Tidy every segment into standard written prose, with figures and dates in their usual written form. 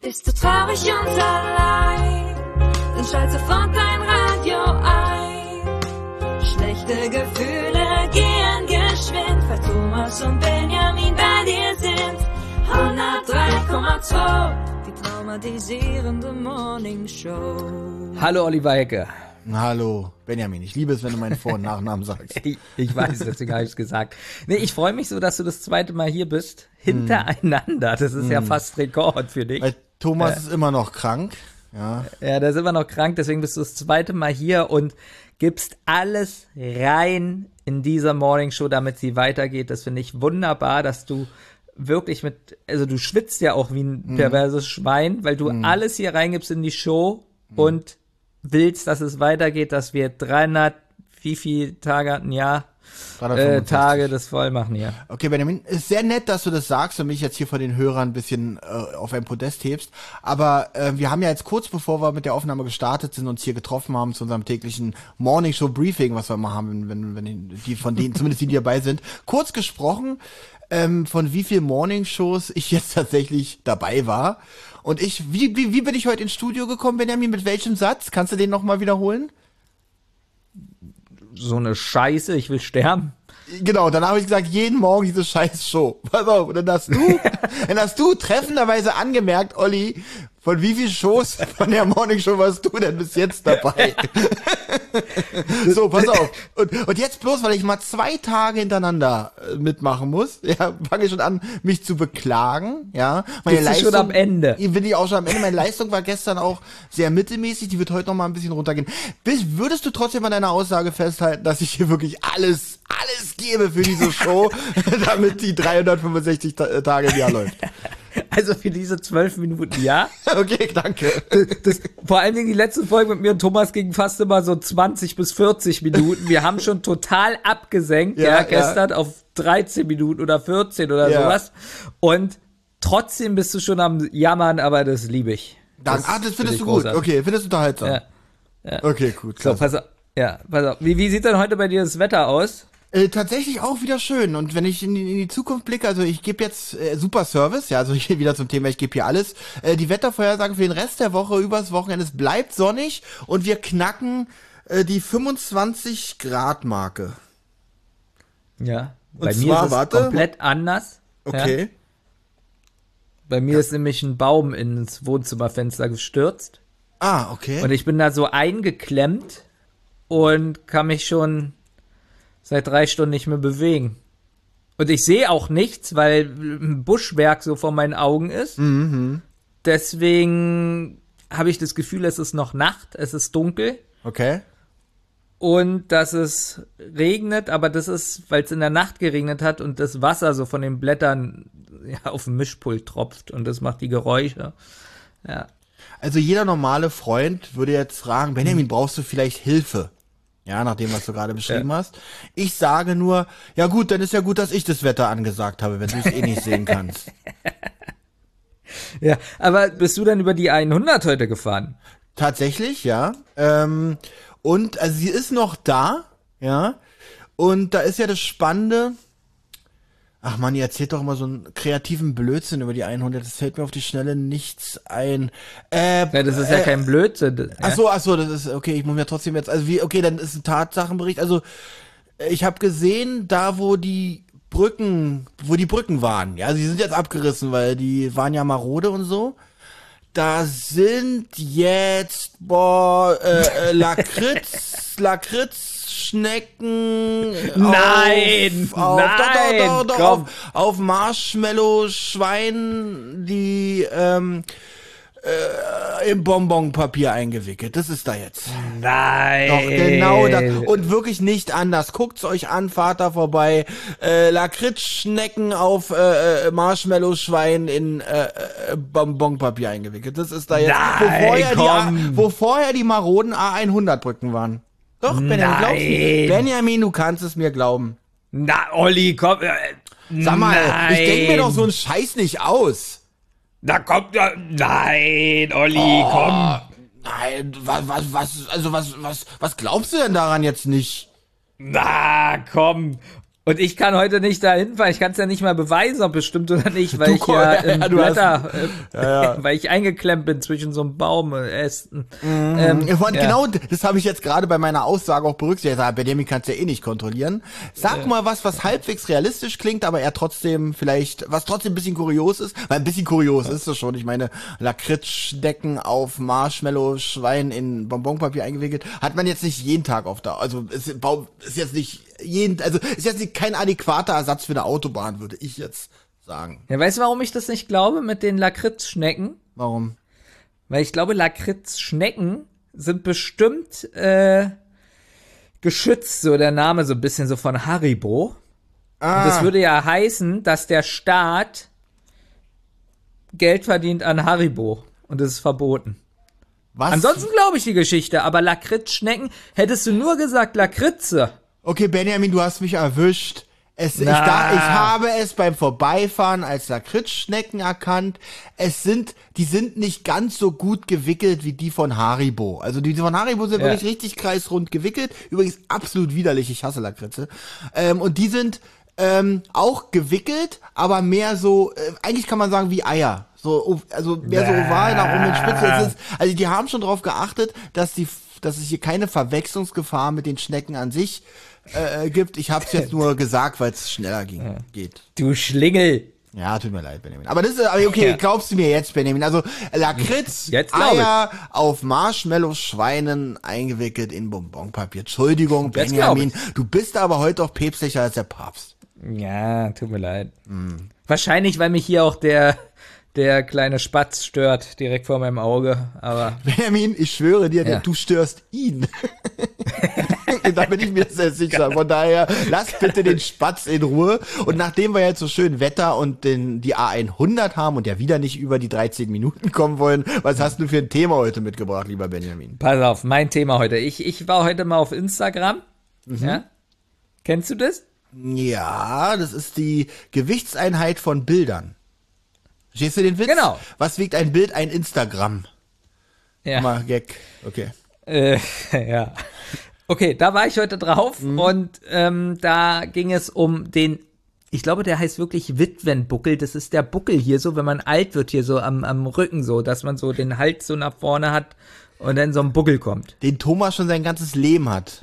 Bist du traurig und allein, dann schalt sofort dein Radio ein. Schlechte Gefühle gehen geschwind, weil Thomas und Benjamin bei dir sind. 103,2, die traumatisierende Morning Show. Hallo Oliver Hecke. Hallo Benjamin, ich liebe es, wenn du meinen Vor- und Nachnamen sagst. Ich weiß, deswegen habe ich es gesagt. Nee, ich freue mich so, dass du das zweite Mal hier bist, hintereinander. Das ist ja fast Rekord für dich. Weil Thomas ist immer noch krank. Ja, der ist immer noch krank, deswegen bist du das zweite Mal hier und gibst alles rein in dieser Morning Show, damit sie weitergeht. Das finde ich wunderbar, dass du wirklich also du schwitzt ja auch wie ein perverses Schwein, weil du alles hier reingibst in die Show und willst, dass es weitergeht, dass wir 300, wie viele Tage hatten, Tage das voll machen hier. Okay, Benjamin, ist sehr nett, dass du das sagst und mich jetzt hier vor den Hörern ein bisschen auf ein Podest hebst, aber wir haben ja jetzt kurz bevor wir mit der Aufnahme gestartet sind, uns hier getroffen haben zu unserem täglichen Morning Show Briefing, was wir mal haben, wenn die von denen, zumindest die dabei sind, kurz gesprochen, von wie viel Morning Shows ich jetzt tatsächlich dabei war. Und wie bin ich heute ins Studio gekommen, Benjamin? Mit welchem Satz? Kannst du den nochmal wiederholen? So eine Scheiße, ich will sterben. Genau, dann habe ich gesagt, jeden Morgen diese scheiß Show. Pass auf, und dann hast du treffenderweise angemerkt, Olli, von wie viel Shows von der Morning Show warst du denn bis jetzt dabei? So, pass auf. Und jetzt bloß, weil ich mal 2 Tage hintereinander mitmachen muss, fange ich schon an, mich zu beklagen, Meine Bist du schon am Ende? Bin ich auch schon am Ende. Meine Leistung war gestern auch sehr mittelmäßig, die wird heute noch mal ein bisschen runtergehen. Würdest du trotzdem an deiner Aussage festhalten, dass ich hier wirklich alles gebe für diese Show, damit die 365 Tage im Jahr läuft? Also für diese 12 Minuten, ja. Okay, danke. Vor allen Dingen die letzte Folge mit mir und Thomas ging fast immer so 20 bis 40 Minuten. Wir haben schon total abgesenkt, gestern auf 13 Minuten oder 14 oder sowas. Und trotzdem bist du schon am Jammern, aber das liebe ich. Das findest du gut. Okay, findest du unterhaltsam. Ja. Okay, gut. So, pass auf. Wie sieht denn heute bei dir das Wetter aus? Tatsächlich auch wieder schön. Und wenn ich in die Zukunft blicke, also ich gebe jetzt super Service, also ich gehe wieder zum Thema, ich gebe hier alles. Die Wettervorhersage für den Rest der Woche, übers Wochenende, es bleibt sonnig und wir knacken die 25 Grad Marke. Ja, bei mir ist es komplett anders. Okay. Ja. Bei mir ist nämlich ein Baum ins Wohnzimmerfenster gestürzt. Ah, okay. Und ich bin da so eingeklemmt und kann mich schon seit 3 Stunden nicht mehr bewegen. Und ich sehe auch nichts, weil ein Buschwerk so vor meinen Augen ist. Mhm. Deswegen habe ich das Gefühl, es ist noch Nacht, es ist dunkel. Okay. Und dass es regnet, aber das ist, weil es in der Nacht geregnet hat und das Wasser so von den Blättern auf dem Mischpult tropft und das macht die Geräusche. Ja. Also jeder normale Freund würde jetzt fragen, Benjamin, brauchst du vielleicht Hilfe? Ja, nach dem, was du gerade beschrieben hast. Ich sage nur, ja gut, dann ist ja gut, dass ich das Wetter angesagt habe, wenn du es nicht sehen kannst. Ja, aber bist du dann über die 100 heute gefahren? Tatsächlich, ja. Und also sie ist noch da, ja. Und da ist ja das Spannende. Ach man, ihr erzählt doch immer so einen kreativen Blödsinn über die 100. Das fällt mir auf die Schnelle nichts ein. Ja, das ist ja kein Blödsinn. Ach so, das ist, okay, ich muss mir trotzdem jetzt, okay, dann ist ein Tatsachenbericht. Also, ich habe gesehen, da wo die Brücken waren, ja, sie sind jetzt abgerissen, weil die waren ja marode und so. Da sind jetzt, Lakritzschnecken. Nein! Auf Marshmallow-Schwein, die, im Bonbonpapier eingewickelt. Das ist da jetzt. Nein! Doch, genau das. Und wirklich nicht anders. Guckt's euch an, fahrt da vorbei. Lakritzschnecken auf Marshmallow-Schwein in Bonbonpapier eingewickelt. Das ist da jetzt. Nein, wo vorher die maroden A100-Brücken waren. Doch, Benjamin, glaubst du? Benjamin, du kannst es mir glauben. Na, Olli, komm. Sag mal, ich denk mir doch so einen Scheiß nicht aus. Da kommt ja. Nein, Olli, komm. Nein, was glaubst du denn daran jetzt nicht? Na, komm. Und ich kann heute nicht da hinfahren. Ich kann es ja nicht mal beweisen, ob es stimmt oder nicht, weil ich ja im Blätter, weil ich eingeklemmt bin zwischen so einem Baum und Ästen. Genau, das habe ich jetzt gerade bei meiner Aussage auch berücksichtigt. Benjamin kannst du ja eh nicht kontrollieren. Sag mal was halbwegs realistisch klingt, aber er trotzdem vielleicht, was trotzdem ein bisschen kurios ist. Weil ein bisschen kurios ist es schon. Ich meine, Lakritzschnecken auf Marshmallow-Schwein in Bonbonpapier eingewickelt, hat man jetzt nicht jeden Tag auf da. Also ist jetzt nicht ist jetzt kein adäquater Ersatz für eine Autobahn, würde ich jetzt sagen. Ja, weißt du, warum ich das nicht glaube mit den Lakritzschnecken? Warum? Weil ich glaube, Lakritzschnecken sind bestimmt geschützt, so der Name so ein bisschen so von Haribo. Und das würde ja heißen, dass der Staat Geld verdient an Haribo. Und das ist verboten. Was? Ansonsten glaube ich die Geschichte, aber Lakritzschnecken, hättest du nur gesagt Lakritze. Okay, Benjamin, du hast mich erwischt. Ich habe es beim Vorbeifahren als Lakritzschnecken erkannt. Die sind nicht ganz so gut gewickelt wie die von Haribo. Also die von Haribo sind wirklich richtig kreisrund gewickelt. Übrigens absolut widerlich, ich hasse Lakritze. Und die sind auch gewickelt, aber mehr so, eigentlich kann man sagen wie Eier. Also mehr so oval nach oben in Spitze. Also die haben schon darauf geachtet, dass es hier keine Verwechslungsgefahr mit den Schnecken an sich gibt. Ich habe es jetzt nur gesagt, weil es schneller geht. Du Schlingel. Ja, tut mir leid, Benjamin. Aber das ist, okay, glaubst du mir jetzt, Benjamin? Also Lakritz, Eier auf Marshmallow-Schweinen eingewickelt in Bonbonpapier. Entschuldigung, Benjamin, du bist aber heute auch päpstlicher als der Papst. Ja, tut mir leid. Wahrscheinlich, weil mich hier auch der kleine Spatz stört, direkt vor meinem Auge, aber... Benjamin, ich schwöre dir, du störst ihn. Da bin ich mir sehr sicher. Von daher, lass bitte den Spatz in Ruhe. Und nachdem wir jetzt so schön Wetter und die A100 haben und ja wieder nicht über die 13 Minuten kommen wollen, was hast du für ein Thema heute mitgebracht, lieber Benjamin? Pass auf, mein Thema heute. Ich war heute mal auf Instagram. Ja? Kennst du das? Ja, das ist die Gewichtseinheit von Bildern. Verstehst du den Witz? Genau. Was wiegt ein Bild? Ein Instagramm. Ja. Mal Gag. Okay. Ja. Okay, da war ich heute drauf und da ging es um den, ich glaube, der heißt wirklich Witwenbuckel. Das ist der Buckel hier so, wenn man alt wird, hier so am Rücken so, dass man so den Hals so nach vorne hat und dann so ein Buckel kommt. Den Thomas schon sein ganzes Leben hat.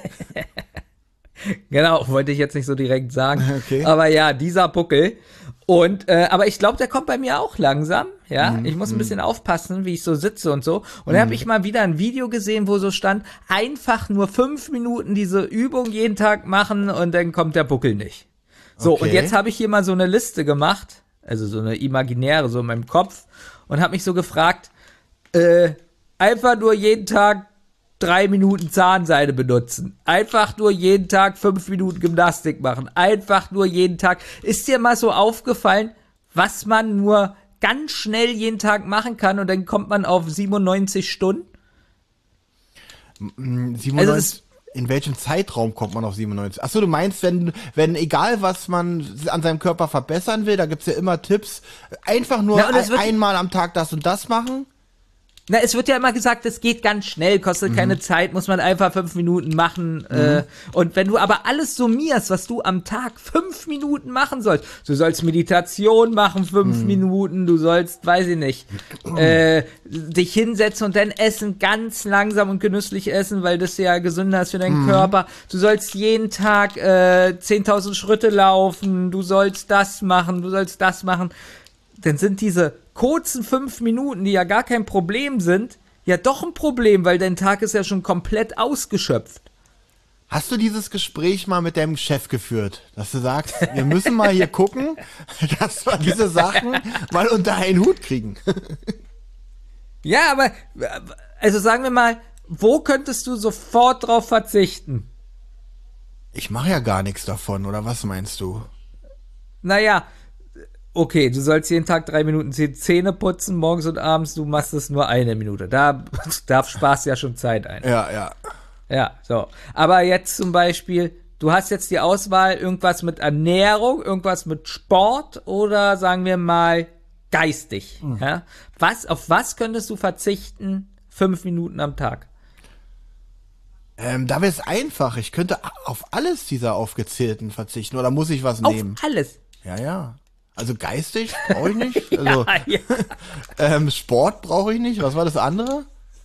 Genau, wollte ich jetzt nicht so direkt sagen. Okay. Aber ja, dieser Buckel. Und, aber ich glaube, der kommt bei mir auch langsam, ja. Ich muss ein bisschen aufpassen, wie ich so sitze und so. Und da habe ich mal wieder ein Video gesehen, wo so stand, einfach nur 5 Minuten diese Übung jeden Tag machen und dann kommt der Buckel nicht. So, Okay. und jetzt habe ich hier mal so eine Liste gemacht, also so eine imaginäre, so in meinem Kopf, und habe mich so gefragt, einfach nur jeden Tag 3 Minuten Zahnseide benutzen. Einfach nur jeden Tag 5 Minuten Gymnastik machen. Einfach nur jeden Tag. Ist dir mal so aufgefallen, was man nur ganz schnell jeden Tag machen kann und dann kommt man auf 97 Stunden? 97, Also in welchem Zeitraum kommt man auf 97? Achso, du meinst, wenn egal was man an seinem Körper verbessern will, da gibt's ja immer Tipps, einfach nur einmal am Tag das und das machen? Na, es wird ja immer gesagt, es geht ganz schnell, kostet keine Zeit, muss man einfach 5 Minuten machen. Und wenn du aber alles summierst, was du am Tag 5 Minuten machen sollst, du sollst Meditation machen 5 Minuten, du sollst, weiß ich nicht, dich hinsetzen und dann essen, ganz langsam und genüsslich essen, weil das ja gesünder ist für deinen Körper. Du sollst jeden Tag 10.000 Schritte laufen, du sollst das machen, dann sind diese kurzen 5 Minuten, die ja gar kein Problem sind, ja doch ein Problem, weil dein Tag ist ja schon komplett ausgeschöpft. Hast du dieses Gespräch mal mit deinem Chef geführt, dass du sagst, wir müssen mal hier gucken, dass wir diese Sachen mal unter einen Hut kriegen? Ja, aber, also sagen wir mal, wo könntest du sofort drauf verzichten? Ich mache ja gar nichts davon, oder was meinst du? Naja, okay, du sollst jeden Tag 3 Minuten Zähne putzen, morgens und abends, du machst es nur 1 Minute. Da sparst ja schon Zeit ein. Ja. Ja, so. Aber jetzt zum Beispiel, du hast jetzt die Auswahl, irgendwas mit Ernährung, irgendwas mit Sport oder sagen wir mal geistig. Ja? Auf was könntest du verzichten 5 Minuten am Tag? Da wäre es einfach. Ich könnte auf alles dieser aufgezählten verzichten. Oder muss ich was nehmen? Auf alles. Ja. Also geistig brauche ich nicht. Also, Ja. Sport brauche ich nicht. Was war das andere?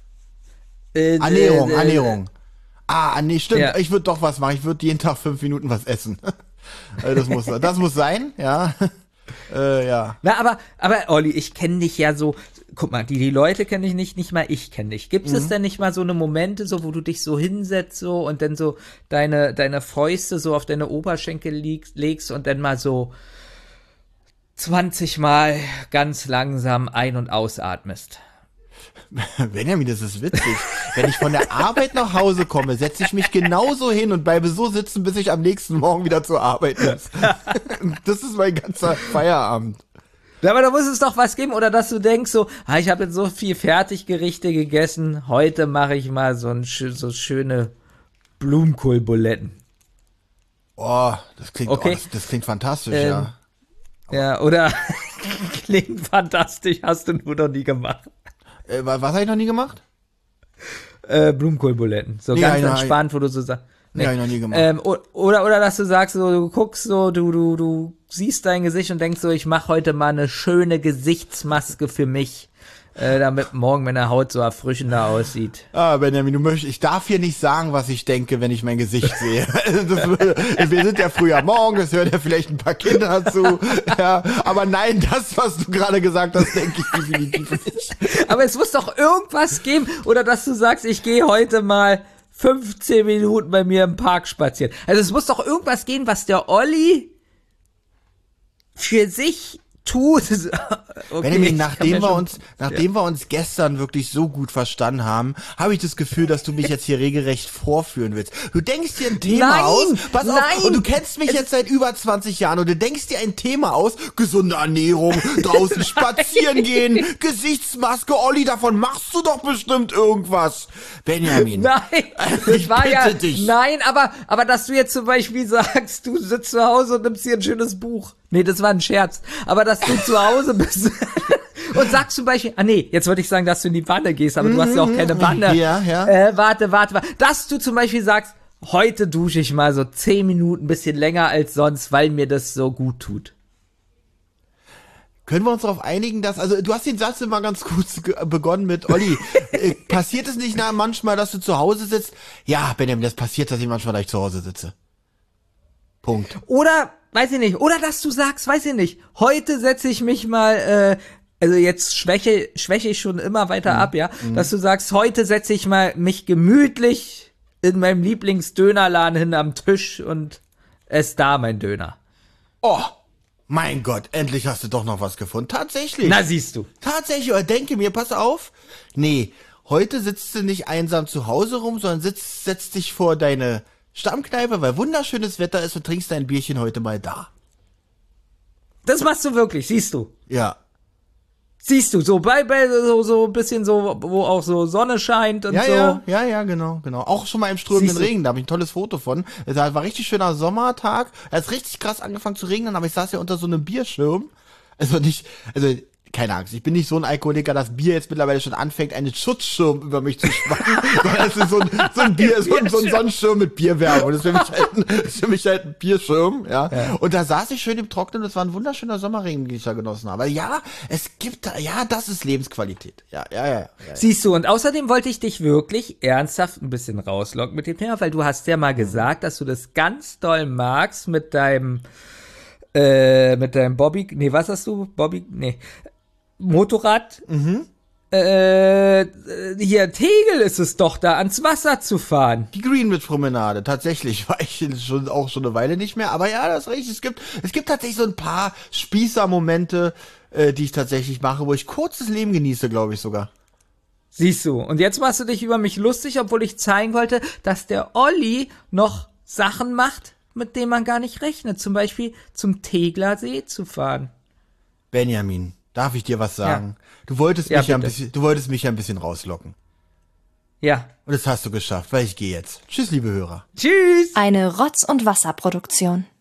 Ernährung. Nee, stimmt. Ja. Ich würde doch was machen. Ich würde jeden Tag 5 Minuten was essen. Also das muss sein, ja. Ja. Na, aber Olli, ich kenne dich ja so, guck mal, die Leute kenne ich nicht mal ich kenne dich. Gibt es denn nicht mal so eine Momente, so, wo du dich so hinsetzt so und dann so deine Fäuste so auf deine Oberschenkel legst und dann mal so 20 Mal ganz langsam ein- und ausatmest? Benjamin, das ist witzig. Wenn ich von der Arbeit nach Hause komme, setze ich mich genauso hin und bleibe so sitzen, bis ich am nächsten Morgen wieder zur Arbeit muss. Das ist mein ganzer Feierabend. Ja, aber da muss es doch was geben, oder dass du denkst so, ich habe jetzt so viel Fertiggerichte gegessen, heute mache ich mal so schöne Blumenkohlbuletten. Oh, das klingt, Okay. das klingt fantastisch, ja. Ja, oder klingt fantastisch, hast du nur noch nie gemacht. Was habe ich noch nie gemacht? Blumenkohlbuletten. So Nee, ganz nein, entspannt, wo du so sagst. Nee, hab ich noch nie gemacht. Oder dass du sagst, so, du guckst so, du siehst dein Gesicht und denkst so, ich mache heute mal eine schöne Gesichtsmaske für mich, damit morgen meine Haut so erfrischender aussieht. Benjamin, ich darf hier nicht sagen, was ich denke, wenn ich mein Gesicht sehe. Wir sind ja früher morgen, es hören ja vielleicht ein paar Kinder zu. Ja, aber nein, das, was du gerade gesagt hast, denke ich definitiv nicht. Aber es muss doch irgendwas geben, oder dass du sagst, ich gehe heute mal 15 Minuten bei mir im Park spazieren. Also es muss doch irgendwas geben, was der Olli für sich tut. Okay, Benjamin, nachdem wir uns gestern wirklich so gut verstanden haben, habe ich das Gefühl, dass du mich jetzt hier regelrecht vorführen willst. Du denkst dir ein Thema Nein, aus, pass auf, nein. und du kennst mich jetzt seit über 20 Jahren und du denkst dir ein Thema aus, gesunde Ernährung, draußen spazieren gehen, Gesichtsmaske, Olli, davon machst du doch bestimmt irgendwas. Benjamin. Nein, Ich das war ja, bitte dich. nein, aber dass du jetzt zum Beispiel sagst, du sitzt zu Hause und nimmst dir ein schönes Buch. Nee, das war ein Scherz. Aber dass du zu Hause bist und sagst zum Beispiel, jetzt wollte ich sagen, dass du in die Wanne gehst, aber du hast ja auch keine Wanne. Ja. Warte. Dass du zum Beispiel sagst, heute dusche ich mal so 10 Minuten, ein bisschen länger als sonst, weil mir das so gut tut. Können wir uns darauf einigen, dass, also du hast den Satz immer ganz gut begonnen mit, Olli, passiert es nicht manchmal, dass du zu Hause sitzt? Ja, Benjamin, das passiert tatsächlich manchmal, dass ich zu Hause sitze. Punkt. Oder, weiß ich nicht, oder dass du sagst, weiß ich nicht, heute setze ich mich mal, also jetzt schwäche ich schon immer weiter ab, ja, dass du sagst, heute setze ich mal mich gemütlich in meinem Lieblingsdönerladen hin am Tisch und esse da mein Döner. Oh, mein Gott, endlich hast du doch noch was gefunden. Tatsächlich. Na, siehst du. Tatsächlich, oder denke mir, pass auf. Nee, heute sitzt du nicht einsam zu Hause rum, sondern setzt dich vor deine Stammkneipe, weil wunderschönes Wetter ist und trinkst dein Bierchen heute mal da. Das machst du wirklich, siehst du. Ja. Siehst du, so bei so ein bisschen so, wo auch so Sonne scheint und so. Ja, genau. Auch schon mal im strömenden Regen, da habe ich ein tolles Foto von. Es war richtig schöner Sommertag. Es hat richtig krass angefangen zu regnen, aber ich saß ja unter so einem Bierschirm. Keine Angst, ich bin nicht so ein Alkoholiker, dass Bier jetzt mittlerweile schon anfängt, einen Schutzschirm über mich zu spannen. Das ist so ein Bier, so ein Sonnenschirm mit Bierwärme. Und das ist für mich halt ein Bierschirm, ja. Und da saß ich schön im Trocknen und es war ein wunderschöner Sommerregen, den ich da genossen habe. Aber ja, das ist Lebensqualität. Ja. Siehst du, und außerdem wollte ich dich wirklich ernsthaft ein bisschen rauslocken mit dem Thema, weil du hast ja mal gesagt, dass du das ganz doll magst mit deinem Bobby, nee, was hast du? Motorrad. Hier, Tegel ist es doch, da ans Wasser zu fahren. Die Greenwich-Promenade, tatsächlich, war ich schon eine Weile nicht mehr, aber ja, das ist richtig, es gibt tatsächlich so ein paar Spießer-Momente, die ich tatsächlich mache, wo ich kurzes Leben genieße, glaube ich sogar. Siehst du, und jetzt machst du dich über mich lustig, obwohl ich zeigen wollte, dass der Olli noch Sachen macht, mit denen man gar nicht rechnet, zum Beispiel zum Teglersee zu fahren. Benjamin, darf ich dir was sagen? Ja. Du wolltest mich ja ein bisschen rauslocken. Ja. Und das hast du geschafft, weil ich gehe jetzt. Tschüss, liebe Hörer. Tschüss! Eine Rotz- und Wasserproduktion.